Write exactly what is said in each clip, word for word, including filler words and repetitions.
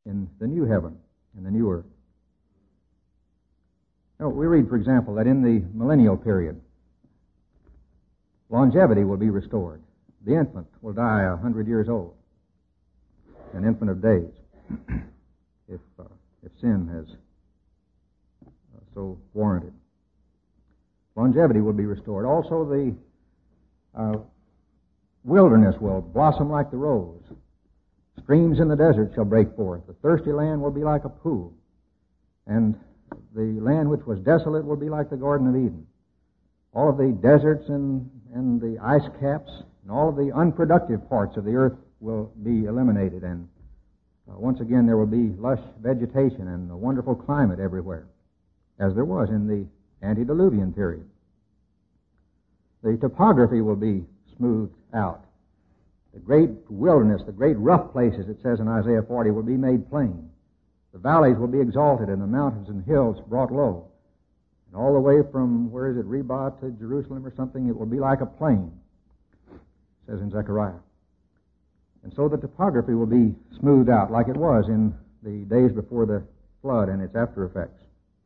in the new heaven and the new earth. Now, we read, for example, that in the millennial period, longevity will be restored. The infant will die a hundred years old, an infant of days, if uh, if sin has uh, so warranted. Longevity will be restored. Also, the uh, wilderness will blossom like the rose. Streams in the desert shall break forth. The thirsty land will be like a pool, and the land which was desolate will be like the Garden of Eden. All of the deserts and, and the ice caps and all of the unproductive parts of the earth will be eliminated, and uh, once again there will be lush vegetation and a wonderful climate everywhere, as there was in the antediluvian period. The topography will be smoothed out. The great wilderness, the great rough places, it says in Isaiah forty, will be made plain. The valleys will be exalted and the mountains and hills brought low. And all the way from, where is it, Reba to Jerusalem or something, it will be like a plain, it says in Zechariah. And so the topography will be smoothed out like it was in the days before the flood and its after effects.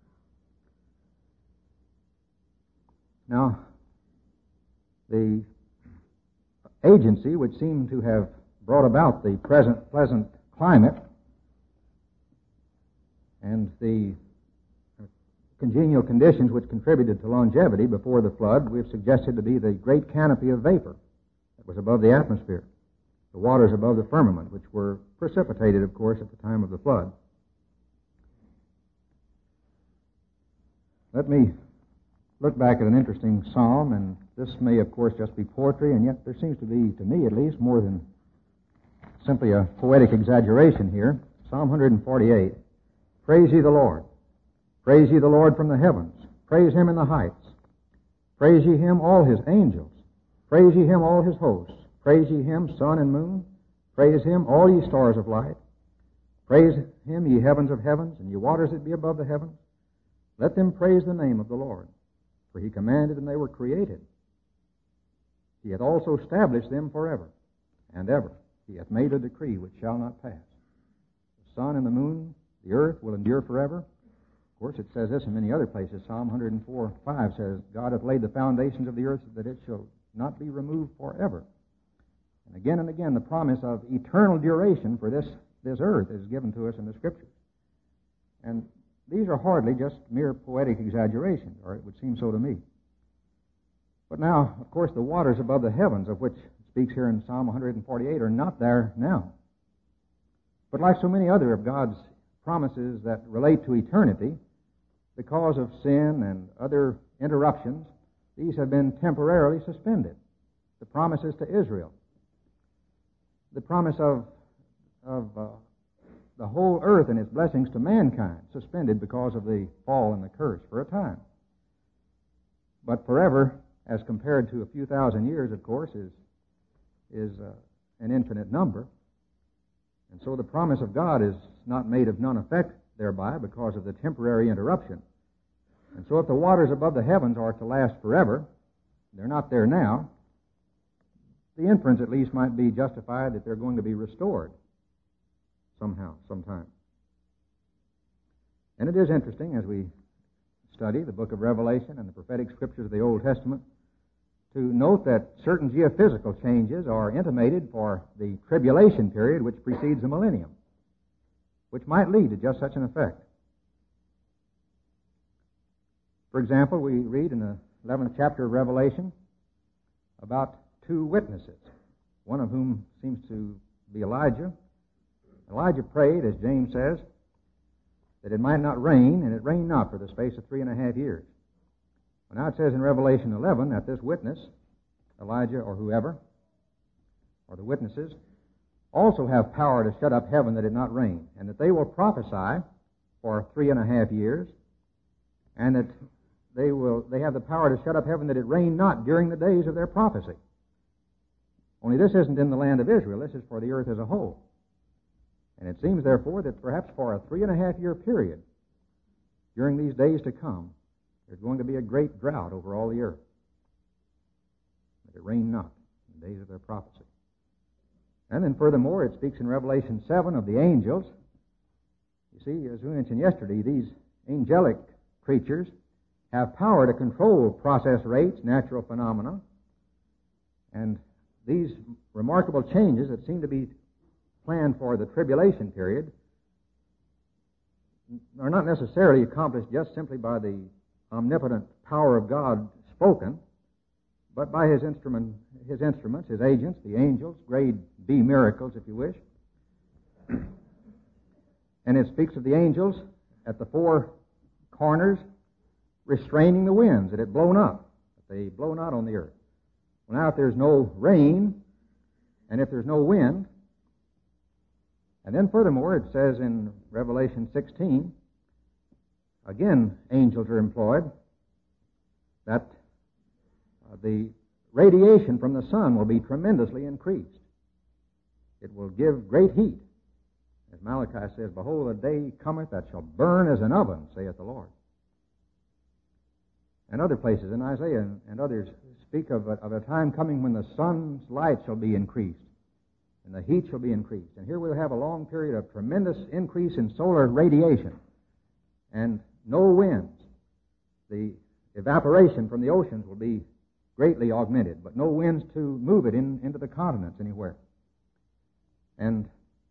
Now, the agency which seemed to have brought about the present pleasant climate and the congenial conditions which contributed to longevity before the flood, we've suggested to be the great canopy of vapor that was above the atmosphere, the waters above the firmament, which were precipitated, of course, at the time of the flood. Let me look back at an interesting psalm, and this may, of course, just be poetry, and yet there seems to be, to me at least, more than simply a poetic exaggeration here. Psalm one forty-eight. Praise ye the Lord. Praise ye the Lord from the heavens. Praise him in the heights. Praise ye him, all his angels. Praise ye him, all his hosts. Praise ye him, sun and moon. Praise him, all ye stars of light. Praise him, ye heavens of heavens, and ye waters that be above the heavens. Let them praise the name of the Lord. For he commanded, and they were created. He hath also established them forever and ever. He hath made a decree which shall not pass. The sun and the moon, the earth will endure forever. Of course, it says this in many other places. Psalm one oh four five says, God hath laid the foundations of the earth that it shall not be removed forever. And again and again, the promise of eternal duration for this, this earth is given to us in the Scriptures. And these are hardly just mere poetic exaggerations, or it would seem so to me. But now, of course, the waters above the heavens, of which it speaks here in Psalm one forty-eight, are not there now. But like so many other of God's promises that relate to eternity, because of sin and other interruptions, these have been temporarily suspended. The promises to Israel, the promise of, of uh, the whole earth and its blessings to mankind, suspended because of the fall and the curse for a time. But forever, as compared to a few thousand years, of course, is, is uh, an infinite number. And so the promise of God is not made of none effect thereby because of the temporary interruption. And so if the waters above the heavens are to last forever, they're not there now, the inference at least might be justified that they're going to be restored somehow, sometime. And it is interesting, as we study the book of Revelation and the prophetic scriptures of the Old Testament, to note that certain geophysical changes are intimated for the tribulation period which precedes the millennium, which might lead to just such an effect. For example, we read in the eleventh chapter of Revelation about two witnesses, one of whom seems to be Elijah. Elijah prayed, as James says, that it might not rain, and it rained not for the space of three and a half years. Well, now it says in Revelation eleven that this witness, Elijah or whoever, or the witnesses, also have power to shut up heaven that it not rain, and that they will prophesy for three and a half years, and that they will they have the power to shut up heaven that it rain not during the days of their prophecy. Only this isn't in the land of Israel. This is for the earth as a whole. And it seems, therefore, that perhaps for a three and a half year period, during these days to come, there's going to be a great drought over all the earth. That it rain not in the days of their prophecy. And then furthermore, it speaks in Revelation seven of the angels You see, as we mentioned yesterday, these angelic creatures have power to control process rates, natural phenomena, and these remarkable changes that seem to be planned for the tribulation period are not necessarily accomplished just simply by the omnipotent power of God spoken, but by his instrument, his instruments, his agents, the angels, grade B miracles, if you wish. And it speaks of the angels at the four corners restraining the winds that had blown up, that they blow not on the earth. Well, now, if there's no rain, and if there's no wind, and then furthermore, it says in Revelation sixteen, again, angels are employed, that uh, the radiation from the sun will be tremendously increased. It will give great heat. As Malachi says, behold, a day cometh that shall burn as an oven, saith the Lord. And other places in Isaiah and, and others speak of a, of a time coming when the sun's light shall be increased and the heat shall be increased. And here we'll have a long period of tremendous increase in solar radiation and no winds. The evaporation from the oceans will be greatly augmented, but no winds to move it in, into the continents anywhere. And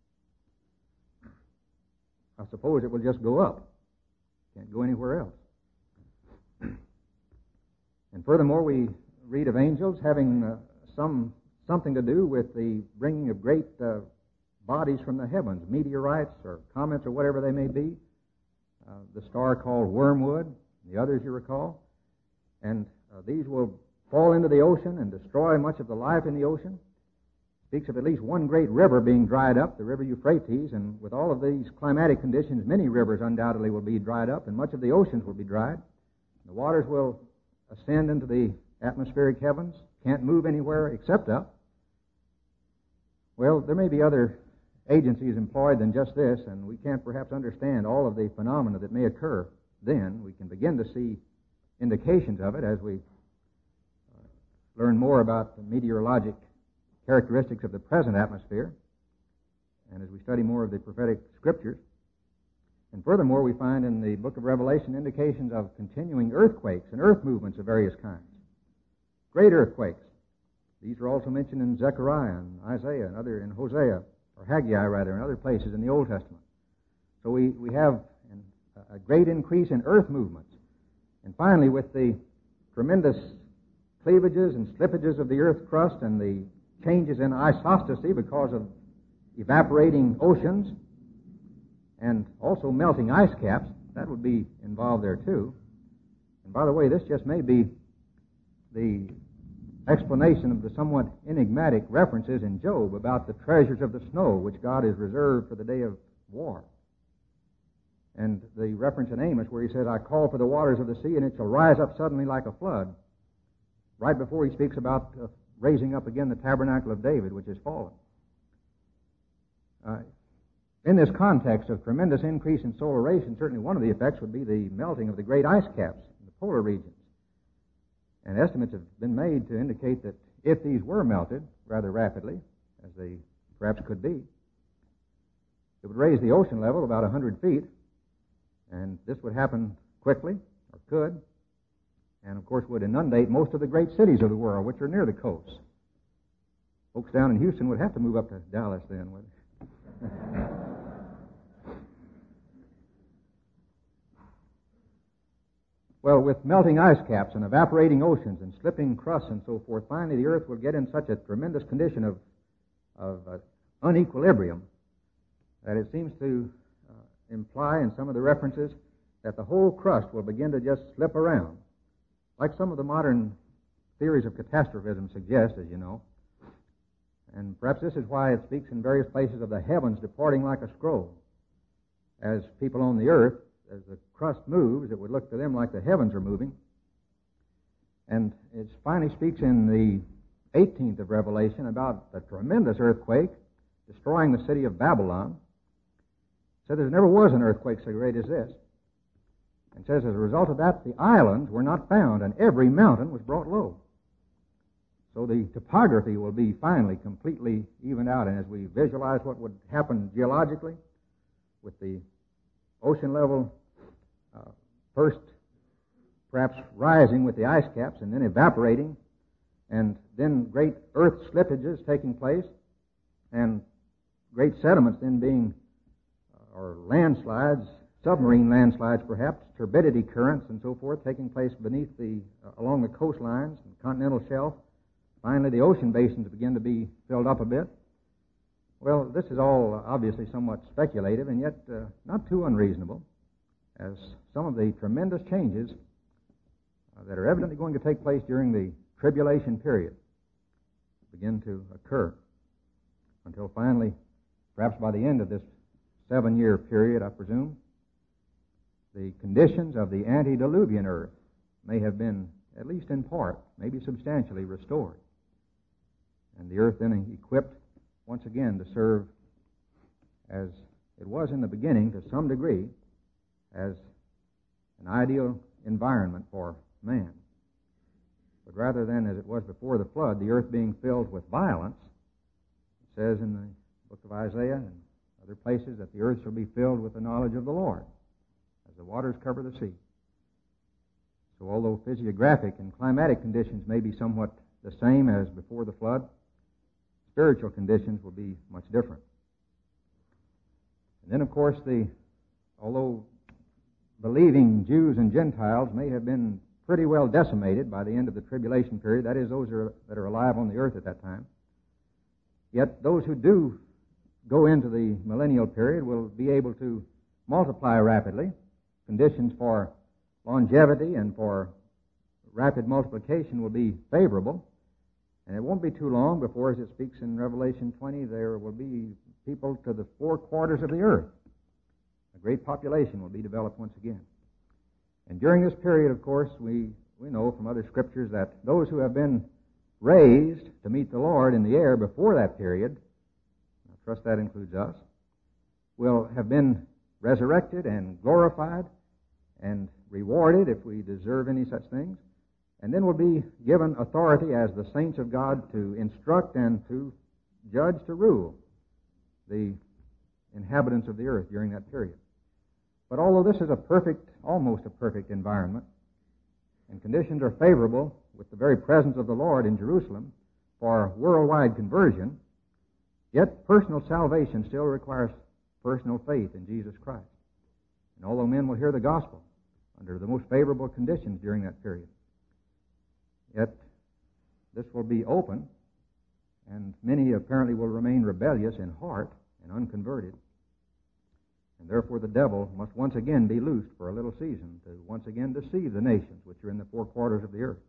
I suppose it will just go up. Can't go anywhere else. And furthermore, we read of angels having uh, some something to do with the bringing of great uh, bodies from the heavens, meteorites or comets or whatever they may be. Uh, the star called Wormwood, the others you recall. And uh, these will fall into the ocean and destroy much of the life in the ocean. Speaks of at least one great river being dried up, the river Euphrates, and with all of these climatic conditions, many rivers undoubtedly will be dried up, and much of the oceans will be dried. The waters will ascend into the atmospheric heavens, can't move anywhere except up. Well, there may be other agencies employed than just this, and we can't perhaps understand all of the phenomena that may occur then. We can begin to see indications of it as we uh, learn more about the meteorologic characteristics of the present atmosphere, and as we study more of the prophetic scriptures. And furthermore, we find in the book of Revelation indications of continuing earthquakes and earth movements of various kinds. Great earthquakes. These are also mentioned in Zechariah and Isaiah and other in Hosea, or Haggai rather, and other places in the Old Testament. So we, we have an, a great increase in earth movements. And finally, with the tremendous cleavages and slippages of the earth crust and the changes in isostasy because of evaporating oceans and also melting ice caps, that would be involved there too. And by the way, this just may be the explanation of the somewhat enigmatic references in Job about the treasures of the snow which God has reserved for the day of war. And the reference in Amos where he says, I call for the waters of the sea and it shall rise up suddenly like a flood, right before he speaks about uh, raising up again the tabernacle of David, which is fallen. Uh, in this context of tremendous increase in solar radiation, certainly one of the effects would be the melting of the great ice caps in the polar regions. And estimates have been made to indicate that if these were melted rather rapidly, as they perhaps could be, it would raise the ocean level about one hundred feet, and this would happen quickly, or could, and of course would inundate most of the great cities of the world, which are near the coast. Folks down in Houston would have to move up to Dallas then, would they? Well, with melting ice caps and evaporating oceans and slipping crusts and so forth, finally the earth will get in such a tremendous condition of, of uh, unequilibrium that it seems to uh, imply in some of the references that the whole crust will begin to just slip around, like some of the modern theories of catastrophism suggest, as you know. And perhaps this is why it speaks in various places of the heavens departing like a scroll. As people on the earth, as the crust moves, it would look to them like the heavens are moving. And it finally speaks in the eighteenth of Revelation about a tremendous earthquake destroying the city of Babylon. It said there never was an earthquake so great as this. And says as a result of that, the islands were not found, and every mountain was brought low. So the topography will be finally completely evened out. And as we visualize what would happen geologically with the ocean level uh, first perhaps rising with the ice caps and then evaporating, and then great earth slippages taking place, and great sediments then being, uh, or landslides, submarine landslides perhaps, turbidity currents and so forth taking place beneath the, uh, along the coastlines and continental shelf. Finally, the ocean basins begin to be filled up a bit. Well, this is all obviously somewhat speculative and yet uh, not too unreasonable, as some of the tremendous changes uh, that are evidently going to take place during the tribulation period begin to occur until finally, perhaps by the end of this seven-year period, I presume, the conditions of the antediluvian earth may have been, at least in part, maybe substantially restored. And the earth then equipped once again to serve as it was in the beginning to some degree as an ideal environment for man. But rather than as it was before the flood, the earth being filled with violence, it says in the book of Isaiah and other places that the earth shall be filled with the knowledge of the Lord, as the waters cover the sea. So although physiographic and climatic conditions may be somewhat the same as before the flood, spiritual conditions will be much different. And then, of course, the although believing Jews and Gentiles may have been pretty well decimated by the end of the tribulation period, that is, those are, that are alive on the earth at that time, yet those who do go into the millennial period will be able to multiply rapidly. Conditions for longevity and for rapid multiplication will be favorable. And it won't be too long before, as it speaks in Revelation twenty, there will be people to the four quarters of the earth. A great population will be developed once again. And during this period, of course, we, we know from other scriptures that those who have been raised to meet the Lord in the air before that period, I trust that includes us, will have been resurrected and glorified and rewarded if we deserve any such things, and then will be given authority as the saints of God to instruct and to judge, to rule the inhabitants of the earth during that period. But although this is a perfect, almost a perfect environment, and conditions are favorable with the very presence of the Lord in Jerusalem for worldwide conversion, yet personal salvation still requires personal faith in Jesus Christ. And although men will hear the gospel under the most favorable conditions during that period, yet this will be open, and many apparently will remain rebellious in heart and unconverted. And therefore the devil must once again be loosed for a little season to once again deceive the nations which are in the four quarters of the earth.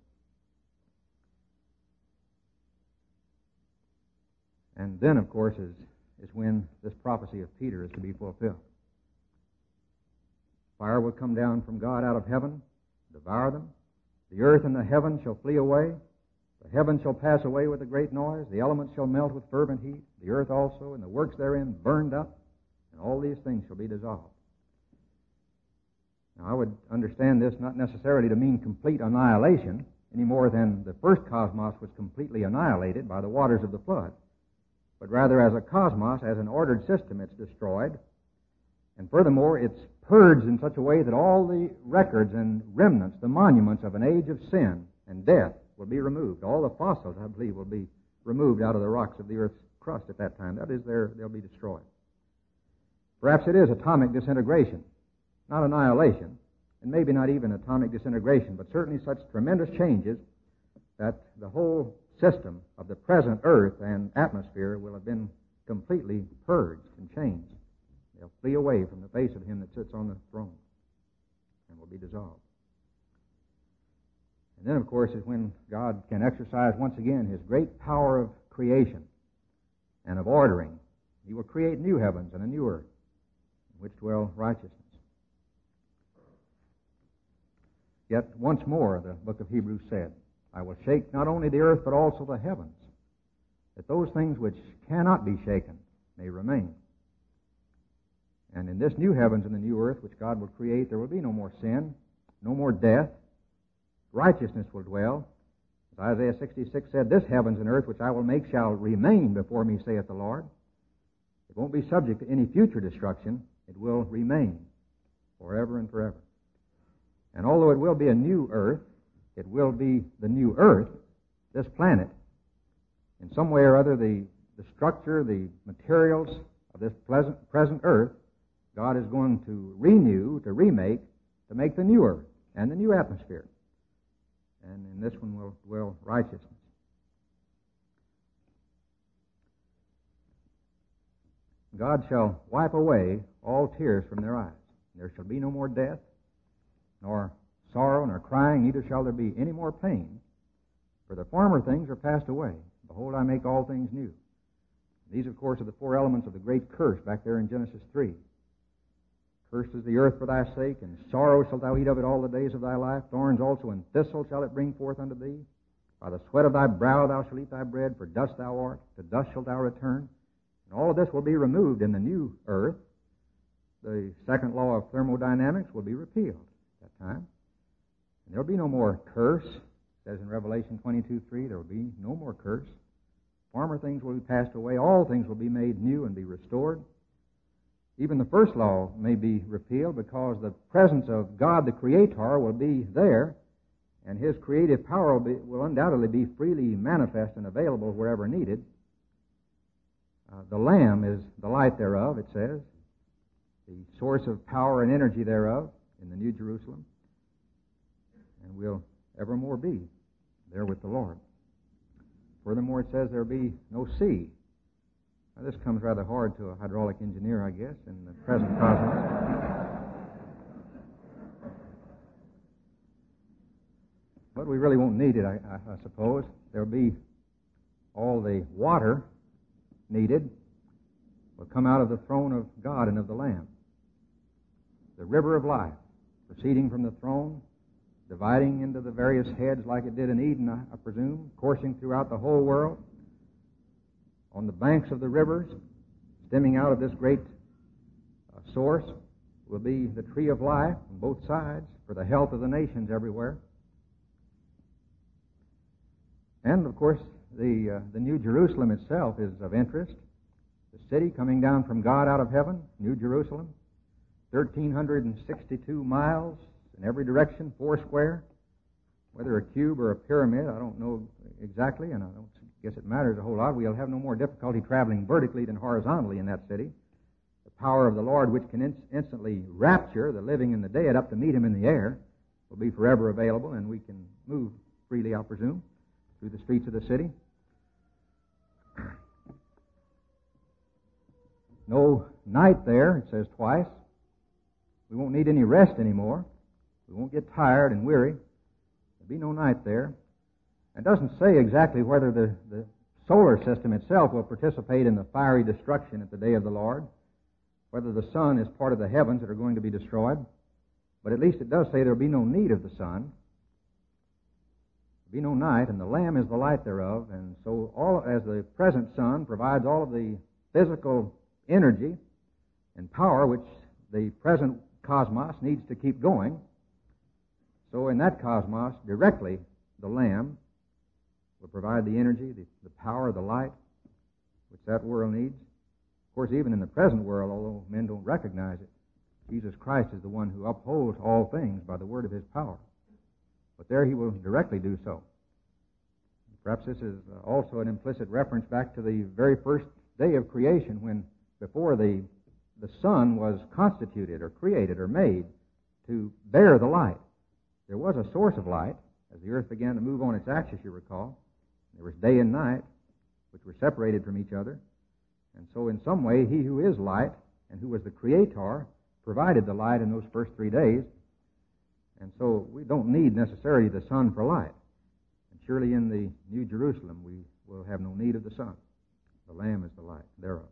And then, of course, is, is when this prophecy of Peter is to be fulfilled. Fire will come down from God out of heaven, devour them. The earth and the heavens shall flee away. The heavens shall pass away with a great noise. The elements shall melt with fervent heat. The earth also and the works therein burned up. And all these things shall be dissolved. Now, I would understand this not necessarily to mean complete annihilation, any more than the first cosmos was completely annihilated by the waters of the flood, but rather as a cosmos, as an ordered system, it's destroyed. And furthermore, it's purged in such a way that all the records and remnants, the monuments of an age of sin and death will be removed. All the fossils, I believe, will be removed out of the rocks of the earth's crust at that time. That is, they'll be destroyed. Perhaps it is atomic disintegration, not annihilation, and maybe not even atomic disintegration, but certainly such tremendous changes that the whole system of the present earth and atmosphere will have been completely purged and changed. They'll flee away from the face of him that sits on the throne and will be dissolved. And then, of course, is when God can exercise once again his great power of creation and of ordering. He will create new heavens and a new earth in which dwell righteousness. Yet once more, the book of Hebrews said, I will shake not only the earth but also the heavens, that those things which cannot be shaken may remain. And in this new heavens and the new earth which God will create, there will be no more sin, no more death. Righteousness will dwell. As Isaiah sixty-six said, this heavens and earth which I will make shall remain before me, saith the Lord. It won't be subject to any future destruction. It will remain. forever and forever. And although it will be a new earth, it will be the new earth, this planet. In some way or other, the, the structure, the materials of this pleasant, present earth, God is going to renew, to remake, to make the new earth and the new atmosphere. And in this one will dwell righteousness. God shall wipe away all tears from their eyes. There shall be no more death, nor sorrow, nor crying, neither shall there be any more pain. For the former things are passed away. Behold, I make all things new. These, of course, are the four elements of the great curse back there in Genesis three. Cursed is the earth for thy sake, and sorrow shalt thou eat of it all the days of thy life. Thorns also and thistles shall it bring forth unto thee. By the sweat of thy brow thou shalt eat thy bread, for dust thou art, to dust shalt thou return. And all of this will be removed in the new earth. The second law of thermodynamics will be repealed at that time. And there will be no more curse. It says in Revelation twenty-two three, there will be no more curse. Former things will be passed away. All things will be made new and be restored. Even the first law may be repealed because the presence of God the Creator will be there, and His creative power will, be, will undoubtedly be freely manifest and available wherever needed. Uh, the Lamb is the light thereof, it says, the source of power and energy thereof in the New Jerusalem, and will evermore be there with the Lord. Furthermore, it says there will be no sea. Now, this comes rather hard to a hydraulic engineer, I guess, in the present cosmos. But we really won't need it, I, I, I suppose. There will be all the water needed will come out of the throne of God and of the Lamb. The river of life, proceeding from the throne, dividing into the various heads like it did in Eden, I, I presume, coursing throughout the whole world. On the banks of the rivers, stemming out of this great uh, source, will be the tree of life on both sides for the health of the nations everywhere. And, of course, the, uh, the New Jerusalem itself is of interest. The city coming down from God out of heaven, New Jerusalem, one thousand three hundred sixty-two miles in every direction, four square. Whether a cube or a pyramid, I don't know exactly, and I don't guess it matters a whole lot. We'll have no more difficulty traveling vertically than horizontally in that city. The power of the Lord, which can in- instantly rapture the living and the dead up to meet Him in the air, will be forever available, and we can move freely, I presume, through the streets of the city. No night there, it says twice. We won't need any rest anymore. We won't get tired and weary. There'll be no night there. It doesn't say exactly whether the, the solar system itself will participate in the fiery destruction at the day of the Lord, whether the sun is part of the heavens that are going to be destroyed. But at least it does say there will be no need of the sun. There will be no night, and the Lamb is the light thereof. And so all as the present sun provides all of the physical energy and power which the present cosmos needs to keep going, so in that cosmos, directly, the Lamb will provide the energy, the, the power, the light, which that world needs. Of course, even in the present world, although men don't recognize it, Jesus Christ is the one who upholds all things by the word of His power. But there He will directly do so. Perhaps this is also an implicit reference back to the very first day of creation, when before the, the sun was constituted or created or made to bear the light. There was a source of light. As the earth began to move on its axis, you recall, there was day and night, which were separated from each other. And so in some way, He who is light and who was the Creator provided the light in those first three days. And so we don't need necessarily the sun for light. And surely in the New Jerusalem, we will have no need of the sun. The Lamb is the light thereof.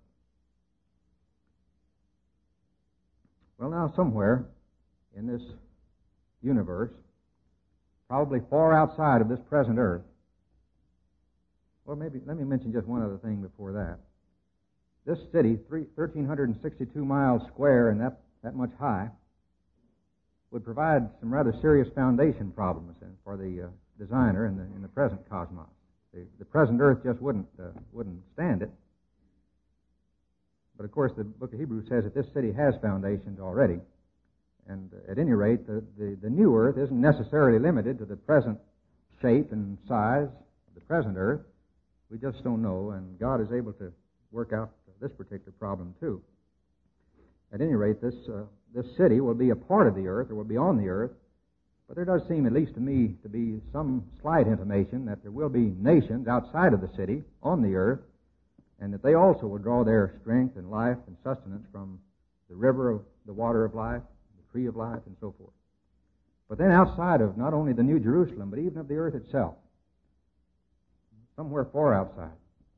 Well, now somewhere in this universe, probably far outside of this present earth, well, maybe let me mention just one other thing before that. This city, one thousand three hundred sixty-two miles square and that, that much high, would provide some rather serious foundation problems for the uh, designer in the in the present cosmos. The, the present earth just wouldn't uh, wouldn't stand it. But of course, the book of Hebrews says that this city has foundations already, And uh, at any rate, the, the, the new earth isn't necessarily limited to the present shape and size of the present earth. We just don't know, and God is able to work out this particular problem too. At any rate, this uh, this city will be a part of the earth, or will be on the earth, but there does seem, at least to me, to be some slight intimation that there will be nations outside of the city on the earth, and that they also will draw their strength and life and sustenance from the river of the water of life, the tree of life, and so forth. But then outside of not only the New Jerusalem, but even of the earth itself, somewhere far outside,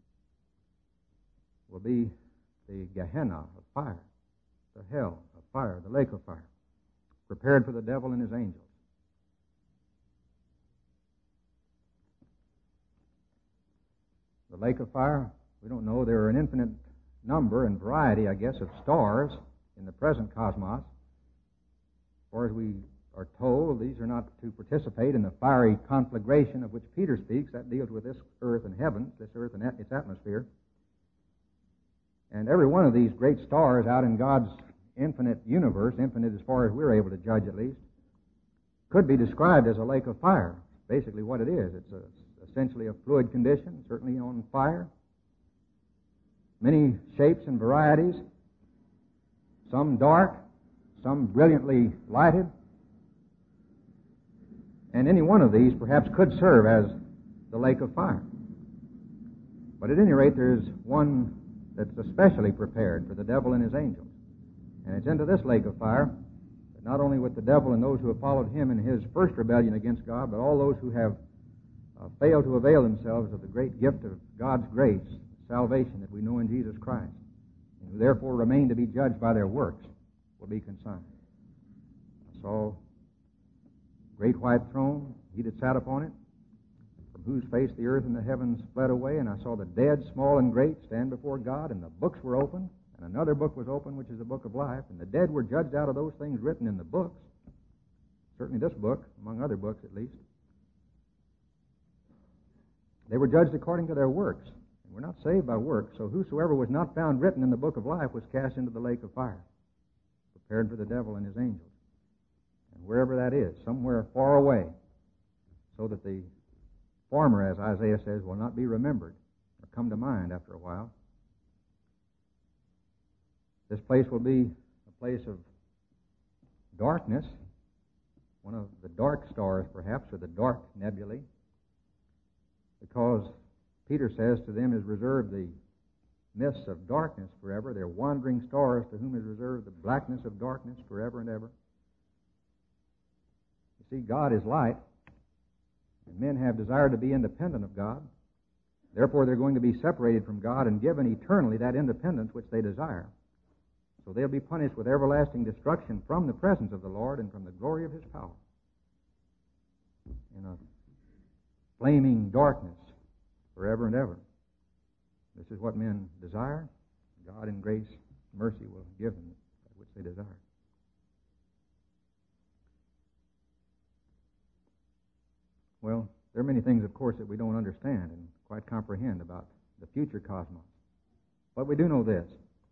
will be the Gehenna of fire, the hell of fire, the lake of fire, prepared for the devil and his angels. The lake of fire, we don't know. There are an infinite number and variety, I guess, of stars in the present cosmos. As far as we are told, these are not to participate in the fiery conflagration of which Peter speaks. That deals with this earth and heaven, this earth and its atmosphere. And every one of these great stars out in God's infinite universe, infinite as far as we're able to judge at least, could be described as a lake of fire. Basically what it is. It's a, essentially a fluid condition, certainly on fire. Many shapes and varieties, some dark, some brilliantly lighted. And any one of these perhaps could serve as the lake of fire. But at any rate, there's one that's especially prepared for the devil and his angels. And it's into this lake of fire, that not only with the devil and those who have followed him in his first rebellion against God, but all those who have uh, failed to avail themselves of the great gift of God's grace, salvation that we know in Jesus Christ, and who therefore remain to be judged by their works, will be consigned. I saw a great white throne, he that sat upon it, from whose face the earth and the heavens fled away, and I saw the dead, small and great, stand before God, and the books were opened, and another book was opened, which is the book of life, and the dead were judged out of those things written in the books, certainly this book, among other books at least. They were judged according to their works. We're not saved by works, so whosoever was not found written in the book of life was cast into the lake of fire, prepared for the devil and his angels. And wherever that is, somewhere far away, so that the former, as Isaiah says, will not be remembered or come to mind after a while. This place will be a place of darkness, one of the dark stars perhaps, or the dark nebulae, because Peter says to them is reserved the mists of darkness forever. They're wandering stars to whom is reserved the blackness of darkness forever and ever. You see, God is light, and men have desired to be independent of God. Therefore, they're going to be separated from God and given eternally that independence which they desire. So they'll be punished with everlasting destruction from the presence of the Lord and from the glory of His power, in a flaming darkness forever and ever. This is what men desire. God in grace and mercy will give them that which they desire. Well, there are many things, of course, that we don't understand and quite comprehend about the future cosmos. But we do know this,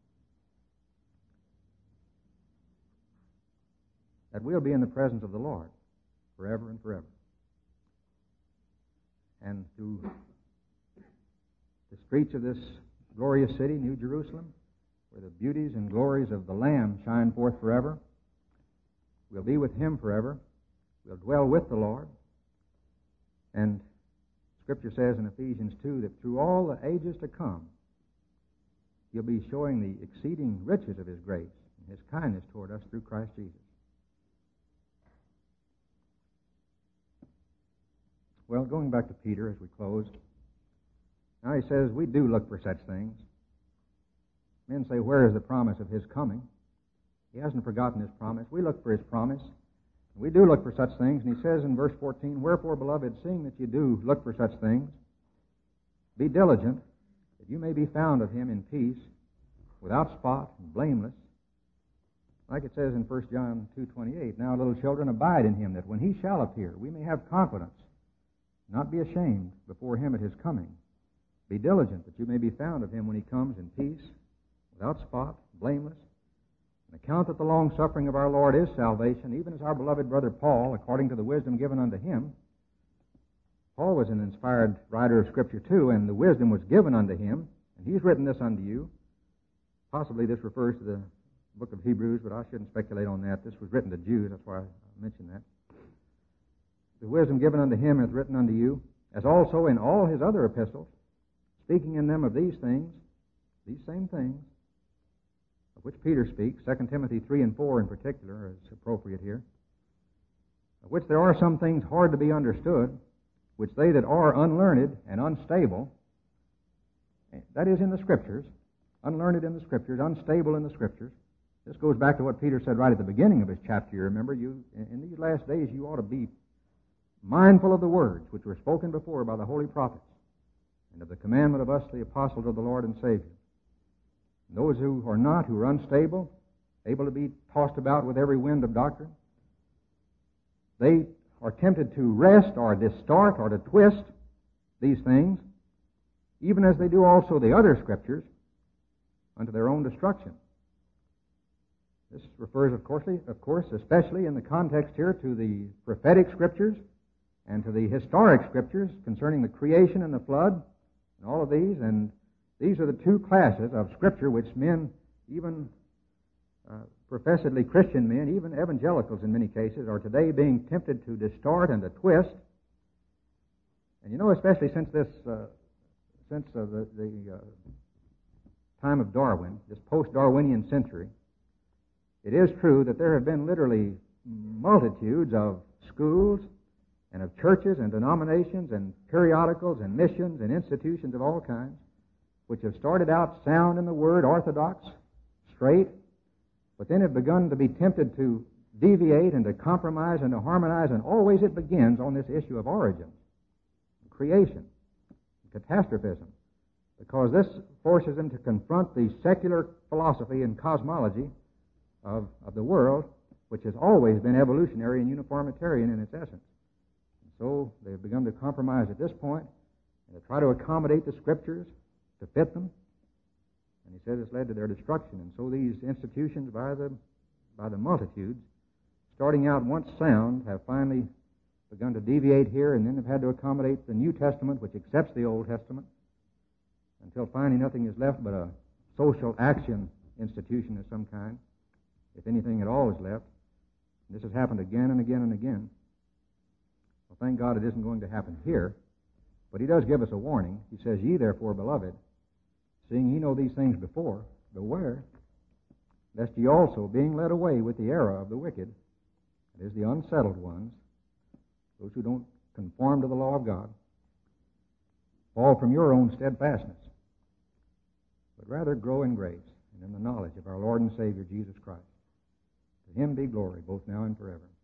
that we'll be in the presence of the Lord forever and forever. And through the streets of this glorious city, New Jerusalem, where the beauties and glories of the Lamb shine forth forever, we'll be with Him forever. We'll dwell with the Lord. And Scripture says in Ephesians two that through all the ages to come, He'll be showing the exceeding riches of His grace and His kindness toward us through Christ Jesus. Well, going back to Peter as we close, now he says we do look for such things. Men say, where is the promise of His coming? He hasn't forgotten His promise. We look for His promise. We do look for such things. And he says in verse fourteen, wherefore, beloved, seeing that you do look for such things, be diligent that you may be found of Him in peace, without spot and blameless. Like it says in First John two twenty-eight, now, little children, abide in Him, that when He shall appear, we may have confidence, not be ashamed before Him at His coming. Be diligent that you may be found of Him when He comes in peace, without spot, blameless. And account that the long-suffering of our Lord is salvation, even as our beloved brother Paul, according to the wisdom given unto him. Paul was an inspired writer of Scripture too, and the wisdom was given unto him, and he's written this unto you. Possibly this refers to the book of Hebrews, but I shouldn't speculate on that. This was written to Jews, that's why I mentioned that. The wisdom given unto him is written unto you, as also in all his other epistles, speaking in them of these things, these same things, of which Peter speaks, Second Timothy three and four in particular is appropriate here, of which there are some things hard to be understood, which they that are unlearned and unstable, that is in the Scriptures, unlearned in the Scriptures, unstable in the Scriptures. This goes back to what Peter said right at the beginning of his chapter. You remember, you in these last days you ought to be mindful of the words which were spoken before by the holy prophets, and of the commandment of us, the apostles of the Lord and Savior. And those who are not, who are unstable, able to be tossed about with every wind of doctrine, they are tempted to wrest or distort or to twist these things, even as they do also the other Scriptures, unto their own destruction. This refers, of course, of course, especially in the context here to the prophetic Scriptures and to the historic Scriptures concerning the creation and the flood and all of these. And these are the two classes of Scripture which men, even uh, professedly Christian men, even evangelicals in many cases, are today being tempted to distort and to twist. And you know, especially since this, uh, since uh, the, the uh, time of Darwin, this post-Darwinian century, it is true that there have been literally multitudes of schools and of churches and denominations and periodicals and missions and institutions of all kinds which have started out sound in the Word, orthodox, straight, but then have begun to be tempted to deviate and to compromise and to harmonize, and always it begins on this issue of origin, creation, catastrophism, because this forces them to confront the secular philosophy and cosmology Of, of the world, which has always been evolutionary and uniformitarian in its essence. And so they've begun to compromise at this point and to try to accommodate the Scriptures to fit them. And he says it's led to their destruction. And so these institutions, by the by the multitudes, starting out once sound, have finally begun to deviate here, and then have had to accommodate the New Testament, which accepts the Old Testament, until finally nothing is left but a social action institution of some kind, if anything at all is left. And this has happened again and again and again. Well, thank God it isn't going to happen here, but he does give us a warning. He says, "Ye therefore, beloved, seeing ye know these things before, beware, lest ye also, being led away with the error of the wicked," that is, the unsettled ones, those who don't conform to the law of God, fall from your own steadfastness, but rather grow in grace and in the knowledge of our Lord and Savior Jesus Christ. To him be glory, both now and forever.